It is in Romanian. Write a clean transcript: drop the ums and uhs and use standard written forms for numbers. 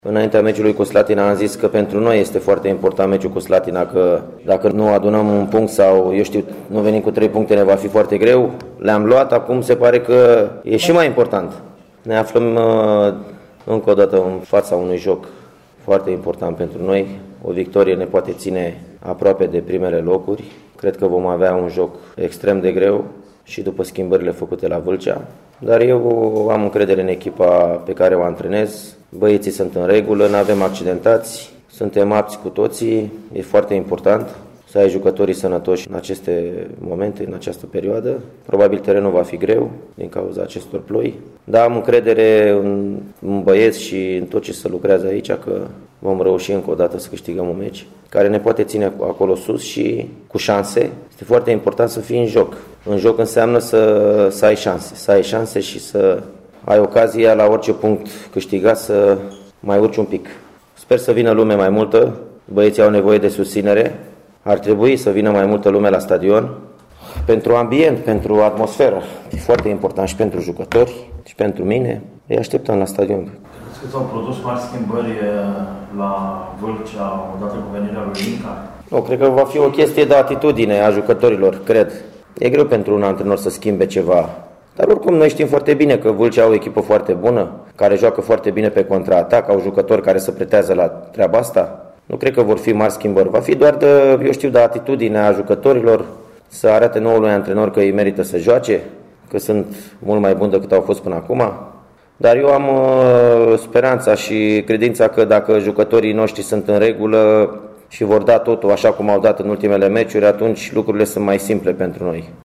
Înaintea meciului cu Slatina am zis că pentru noi este foarte important meciul cu Slatina, că dacă nu adunăm un punct sau, nu venim cu 3 puncte, ne va fi foarte greu. Le-am luat, acum se pare că e și mai important. Ne aflăm încă o dată în fața unui joc foarte important pentru noi. O victorie ne poate ține aproape de primele locuri. Cred că vom avea un joc extrem de greu și după schimbările făcute la Vâlcea. Dar eu am încredere în echipa pe care o antrenez. Băieții sunt în regulă, nu avem accidentați, suntem apți cu toții, e foarte important să ai jucătorii sănătoși în aceste momente, în această perioadă. Probabil terenul va fi greu din cauza acestor ploi, dar am încredere în băieți și în tot ce se lucrează aici că vom reuși încă o dată să câștigăm un meci care ne poate ține acolo sus și cu șanse. Este foarte important să fii în joc. În joc înseamnă să ai șanse și să ai ocazia la orice punct câștigat să mai urci un pic. Sper să vină lume mai multă, băieții au nevoie de susținere, ar trebui să vină mai multă lume la stadion, pentru ambient, pentru atmosferă. E foarte important și pentru jucători și pentru mine, îi așteptăm la stadion. Credeți că s-au produs mari schimbări la Vâlcea odată cu venirea lui Inca? Nu, cred că va fi o chestie de atitudine a jucătorilor, cred. E greu pentru un antrenor să schimbe ceva. Dar oricum noi știm foarte bine că Vâlcea au o echipă foarte bună, care joacă foarte bine pe contraatac, au jucători care se pretează la treaba asta. Nu cred că vor fi mari schimbări. Va fi doar de atitudine a jucătorilor, să arate noului antrenor că îi merită să joace, că sunt mult mai buni decât au fost până acum. Dar eu am speranța și credința că dacă jucătorii noștri sunt în regulă și vor da totul așa cum au dat în ultimele meciuri, atunci lucrurile sunt mai simple pentru noi.